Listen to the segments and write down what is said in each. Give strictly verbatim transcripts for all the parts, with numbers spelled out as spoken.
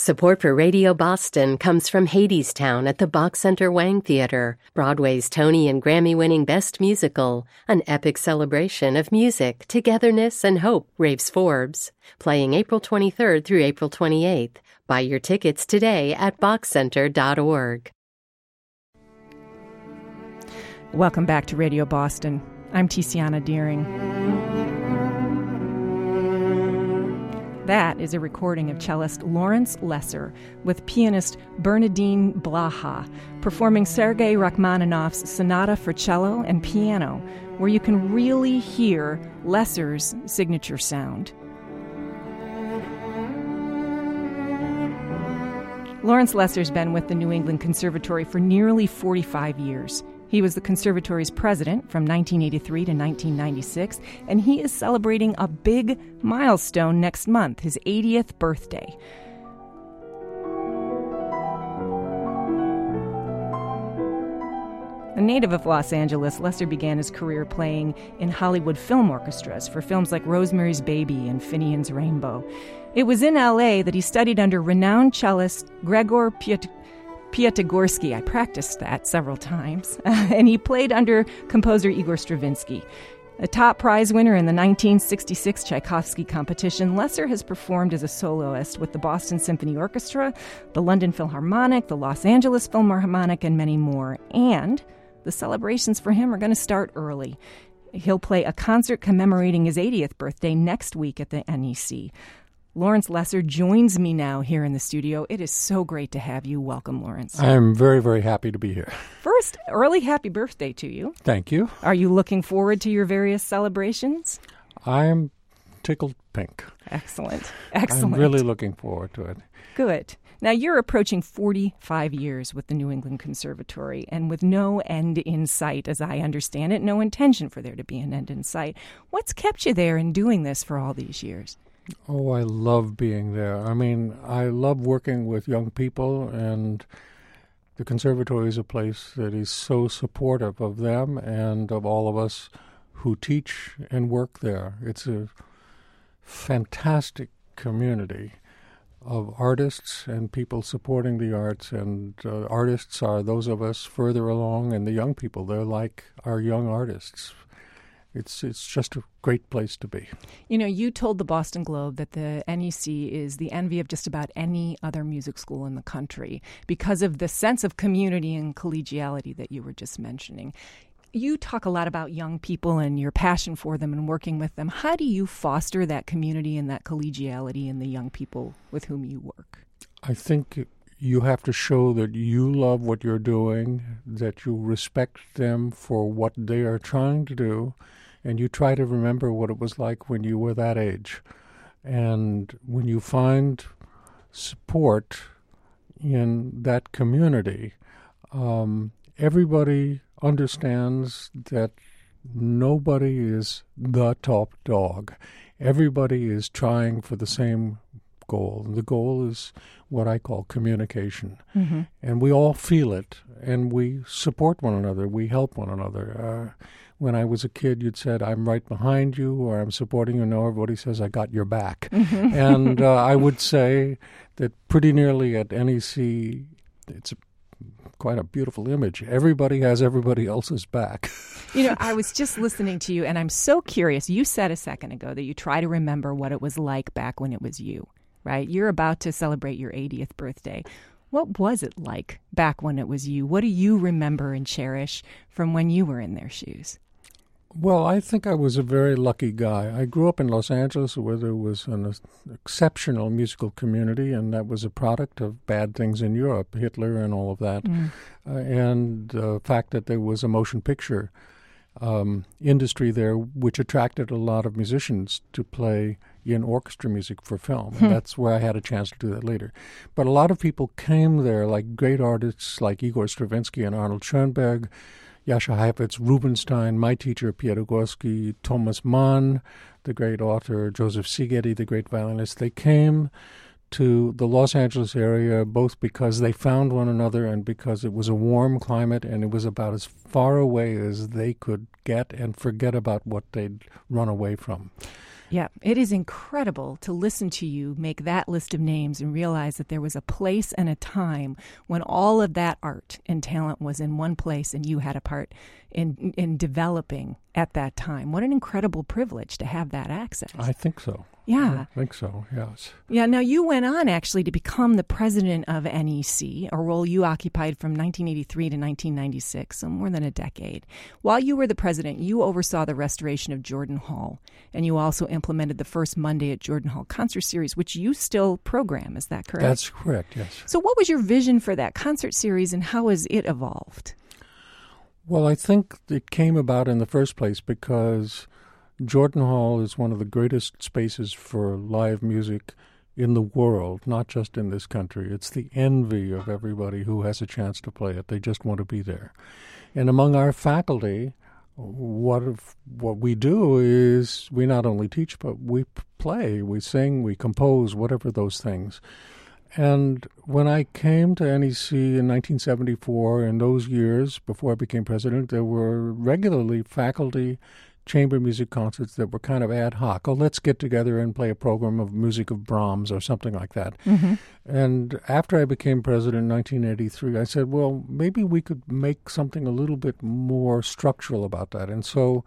Support for Radio Boston comes from Hadestown at the Bach Center Wang Theater, Broadway's Tony and Grammy-winning Best Musical, an epic celebration of music, togetherness, and hope, raves Forbes. Playing April twenty-third through April twenty-eighth. Buy your tickets today at bach center dot org. Welcome back to Radio Boston. I'm Tiziana Deering. That is a recording of cellist Lawrence Lesser with pianist Bernardine Blaha performing Sergei Rachmaninoff's Sonata for Cello and Piano, where you can really hear Lesser's signature sound. Lawrence Lesser's been with the New England Conservatory for nearly forty-five years. He was the Conservatory's president from nineteen eighty-three to nineteen ninety-six, and he is celebrating a big milestone next month, his eightieth birthday. A native of Los Angeles, Lesser began his career playing in Hollywood film orchestras for films like Rosemary's Baby and Finian's Rainbow. It was in L A that he studied under renowned cellist Gregor Piat- Piatigorsky. I practiced that several times. And he played under composer Igor Stravinsky. A top prize winner in the nineteen sixty-six Tchaikovsky competition, Lesser has performed as a soloist with the Boston Symphony Orchestra, the London Philharmonic, the Los Angeles Philharmonic, and many more. And the celebrations for him are going to start early. He'll play a concert commemorating his eightieth birthday next week at the N E C. Lawrence Lesser joins me now here in the studio. It is so great to have you. Welcome, Lawrence. I'm very, very happy to be here. First, early happy birthday to you. Thank you. Are you looking forward to your various celebrations? I'm tickled pink. Excellent. Excellent. I'm really looking forward to it. Good. Now, you're approaching forty-five years with the New England Conservatory, and with no end in sight, as I understand it, no intention for there to be an end in sight. What's kept you there in doing this for all these years? Oh, I love being there. I mean, I love working with young people, and the conservatory is a place that is so supportive of them and of all of us who teach and work there. It's a fantastic community of artists and people supporting the arts, and uh, artists are those of us further along, and the young people, they're like our young artists. It's it's just a great place to be. You know, you told the Boston Globe that the N E C is the envy of just about any other music school in the country because of the sense of community and collegiality that you were just mentioning. You talk a lot about young people and your passion for them and working with them. How do you foster that community and that collegiality in the young people with whom you work? I think you have to show that you love what you're doing, that you respect them for what they are trying to do, and you try to remember what it was like when you were that age. And when you find support in that community, um, everybody understands that nobody is the top dog. Everybody is trying for the same goal. The goal is what I call communication. Mm-hmm. And we all feel it, and we support one another. We help one another. Uh, when I was a kid, you'd said, I'm right behind you, or I'm supporting you. Now everybody says, I got your back. Mm-hmm. And uh, I would say that pretty nearly at N E C, it's a quite a beautiful image. Everybody has everybody else's back. You know, I was just listening to you, and I'm so curious. You said a second ago that you try to remember what it was like back when it was you, right? You're about to celebrate your eightieth birthday. What was it like back when it was you? What do you remember and cherish from when you were in their shoes? Well, I think I was a very lucky guy. I grew up in Los Angeles where there was an exceptional musical community, and that was a product of bad things in Europe, Hitler and all of that, mm. uh, and the fact that there was a motion picture um, industry there which attracted a lot of musicians to play in orchestra music for film. And that's where I had a chance to do that later. But a lot of people came there, like great artists like Igor Stravinsky and Arnold Schoenberg, Jascha Heifetz, Rubinstein, my teacher, Piatigorsky, Thomas Mann, the great author, Joseph Szigeti, the great violinist. They came to the Los Angeles area both because they found one another and because it was a warm climate and it was about as far away as they could get and forget about what they'd run away from. Yeah, it is incredible to listen to you make that list of names and realize that there was a place and a time when all of that art and talent was in one place and you had a part in in developing at that time. What an incredible privilege to have that access. I think so. Yeah. I think so, yes. Yeah, now you went on actually to become the president of N E C, a role you occupied from nineteen eighty-three to nineteen ninety-six, so more than a decade. While you were the president, you oversaw the restoration of Jordan Hall, and you also implemented the first Monday at Jordan Hall concert series, which you still program. Is that correct? That's correct, yes. So what was your vision for that concert series, and how has it evolved? Well, I think it came about in the first place because Jordan Hall is one of the greatest spaces for live music in the world, not just in this country. It's the envy of everybody who has a chance to play it. They just want to be there. And among our faculty, what if, what we do is we not only teach, but we play, we sing, we compose, whatever those things. And when I came to N E C in nineteen seventy-four, in those years before I became president, there were regularly faculty chamber music concerts that were kind of ad hoc. Oh, let's get together and play a program of music of Brahms or something like that. Mm-hmm. And after I became president in nineteen eighty-three, I said, well, maybe we could make something a little bit more structural about that. And so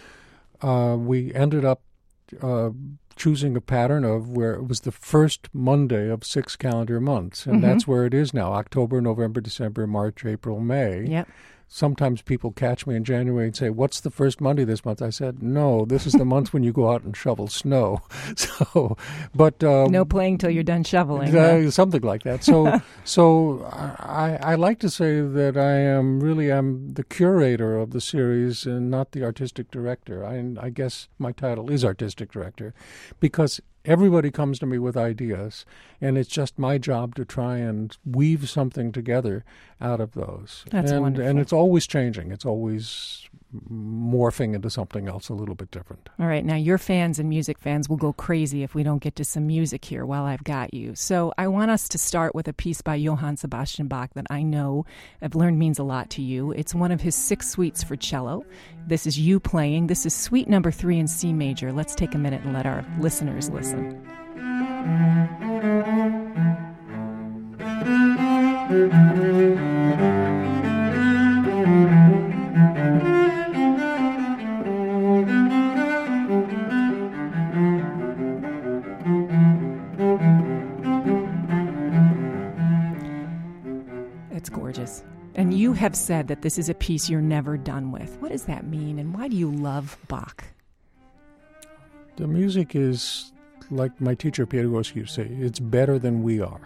uh, we ended up uh, choosing a pattern of where it was the first Monday of six calendar months. And mm-hmm. that's where it is now, October, November, December, March, April, May. Yep. Sometimes people catch me in January and say, what's the first Monday this month? I said, no, this is the month when you go out and shovel snow. So, but um, no playing till you're done shoveling. Uh, huh? Something like that. So so I, I like to say that I am really am the curator of the series and not the artistic director. I, I guess my title is artistic director because everybody comes to me with ideas, and it's just my job to try and weave something together out of those. That's and, wonderful. And it's always changing. It's always morphing into something else a little bit different. All right. Now, your fans and music fans will go crazy if we don't get to some music here while I've got you. So I want us to start with a piece by Johann Sebastian Bach that I know I've learned means a lot to you. It's one of his six suites for cello. This is you playing. This is suite number three in C major. Let's take a minute and let our listeners listen. It's gorgeous. And you have said that this is a piece you're never done with. What does that mean, and why do you love Bach? The music is, like my teacher Peter Gorski used to say, it's better than we are.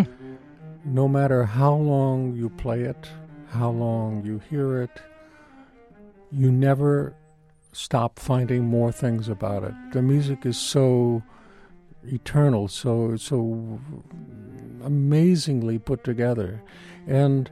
No matter how long you play it, how long you hear it, you never stop finding more things about it. The music is so eternal, so so amazingly put together. And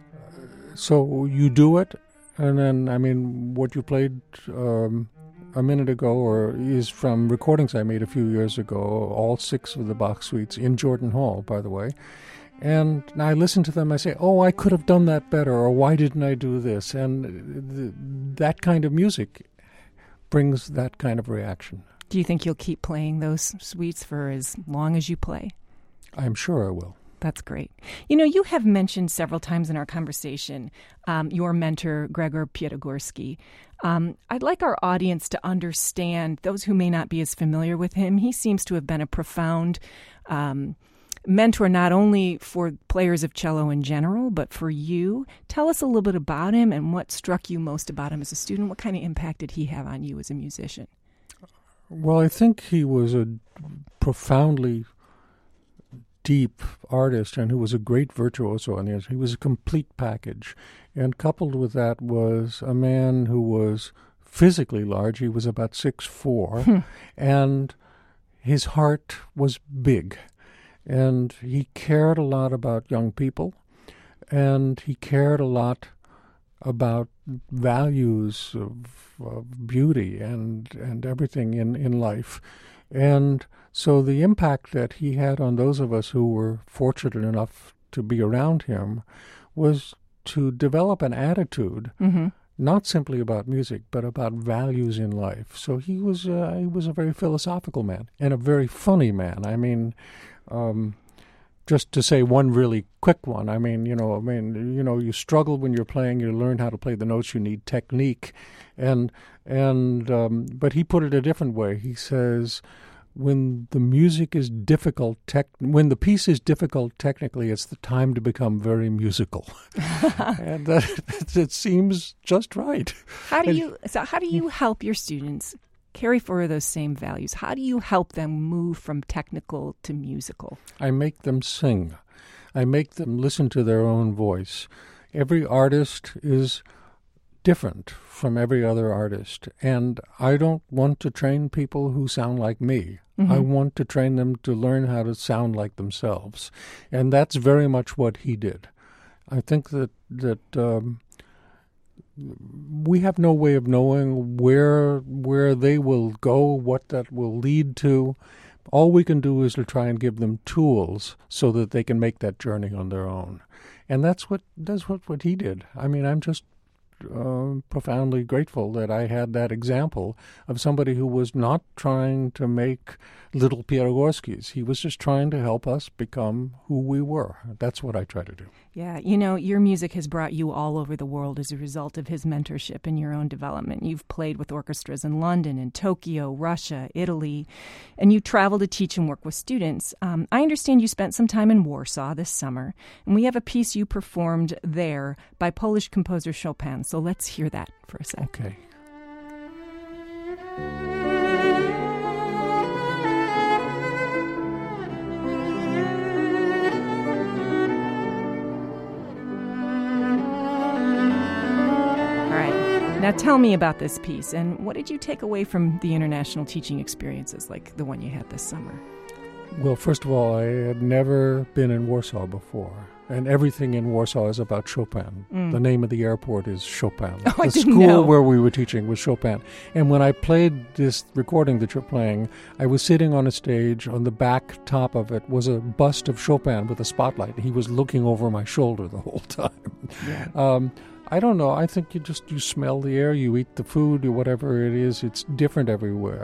so you do it, and then, I mean, what you played um, a minute ago or is from recordings I made a few years ago, all six of the Bach suites in Jordan Hall, by the way. And I listen to them, I say, oh, I could have done that better, or why didn't I do this? And th- that kind of music brings that kind of reaction. Do you think you'll keep playing those suites for as long as you play? I'm sure I will. That's great. You know, you have mentioned several times in our conversation um, your mentor, Gregor Piatigorsky. Um, I'd like our audience to understand, those who may not be as familiar with him, he seems to have been a profound um, mentor not only for players of cello in general, but for you. Tell us a little bit about him and what struck you most about him as a student. What kind of impact did he have on you as a musician? Well, I think he was a profoundly deep artist and who was a great virtuoso on the instrument. He was a complete package. And coupled with that was a man who was physically large. He was about six foot four, hmm. and his heart was big. And he cared a lot about young people, and he cared a lot about values of, of beauty and, and everything in, in life. And so the impact that he had on those of us who were fortunate enough to be around him was to develop an attitude mm-hmm. not simply about music, but about values in life. So he was uh, he was a very philosophical man and a very funny man. I mean, um, just to say one really quick one. I mean, you know, I mean, you know, you struggle when you're playing. You learn how to play the notes. You need technique, and and um, but he put it a different way. He says, when the music is difficult, tech, when the piece is difficult technically, it's the time to become very musical, and that, it seems just right. How do and, you? So how do you help your students carry forward those same values? How do you help them move from technical to musical? I make them sing. I make them listen to their own voice. Every artist is different from every other artist, and I don't want to train people who sound like me. Mm-hmm. I want to train them to learn how to sound like themselves, and that's very much what he did. I think that that um, we have no way of knowing where where they will go, what that will lead to. All we can do is to try and give them tools so that they can make that journey on their own, and that's what that's what, what he did. I mean, I'm just Uh, profoundly grateful that I had that example of somebody who was not trying to make little Pierogorskis. He was just trying to help us become who we were. That's what I try to do. Yeah, you know, your music has brought you all over the world as a result of his mentorship and your own development. You've played with orchestras in London, in Tokyo, Russia, Italy, and you travel to teach and work with students. Um, I understand you spent some time in Warsaw this summer, and we have a piece you performed there by Polish composer Chopin. So let's hear that for a sec. Okay. Now tell me about this piece, and what did you take away from the international teaching experiences like the one you had this summer? Well, first of all, I had never been in Warsaw before, and everything in Warsaw is about Chopin. Mm. The name of the airport is Chopin. Oh, the I didn't school know. where we were teaching was Chopin. And when I played this recording that you're playing, I was sitting on a stage. On the back top of it was a bust of Chopin with a spotlight. He was looking over my shoulder the whole time. Yeah. Um, I don't know. I think you just, you smell the air, you eat the food, or whatever it is. It's different everywhere.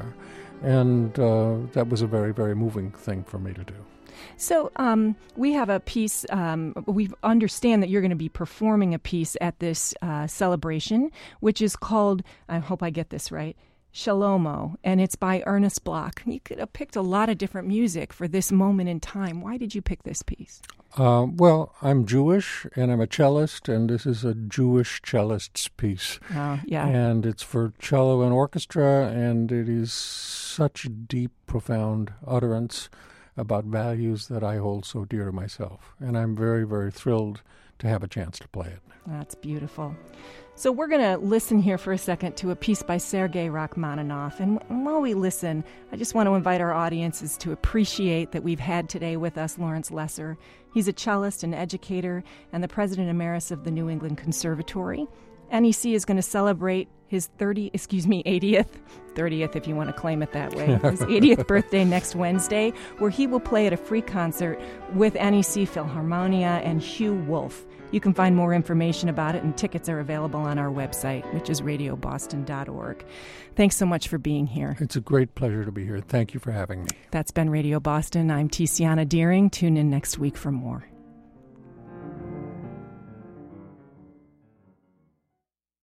And uh, that was a very, very moving thing for me to do. So um, we have a piece, um, we understand that you're going to be performing a piece at this uh, celebration, which is called, I hope I get this right, Shalomo, and it's by Ernest Bloch. You could have picked a lot of different music for this moment in time. Why did you pick this piece? Uh, well, I'm Jewish, and I'm a cellist, and this is a Jewish cellist's piece. Oh, yeah. And it's for cello and orchestra, and it is such a deep, profound utterance about values that I hold so dear to myself. And I'm very, very thrilled to have a chance to play it. That's beautiful. So we're going to listen here for a second to a piece by Sergei Rachmaninoff. And while we listen, I just want to invite our audiences to appreciate that we've had today with us Lawrence Lesser. He's a cellist and educator and the president emeritus of the New England Conservatory. N E C is going to celebrate his thirty, excuse me, eightieth, thirtieth if you want to claim it that way, his eightieth birthday next Wednesday, where he will play at a free concert with N E C Philharmonia and Hugh Wolf. You can find more information about it, and tickets are available on our website, which is radio boston dot org. Thanks so much for being here. It's a great pleasure to be here. Thank you for having me. That's been Radio Boston. I'm Tiziana Deering. Tune in next week for more.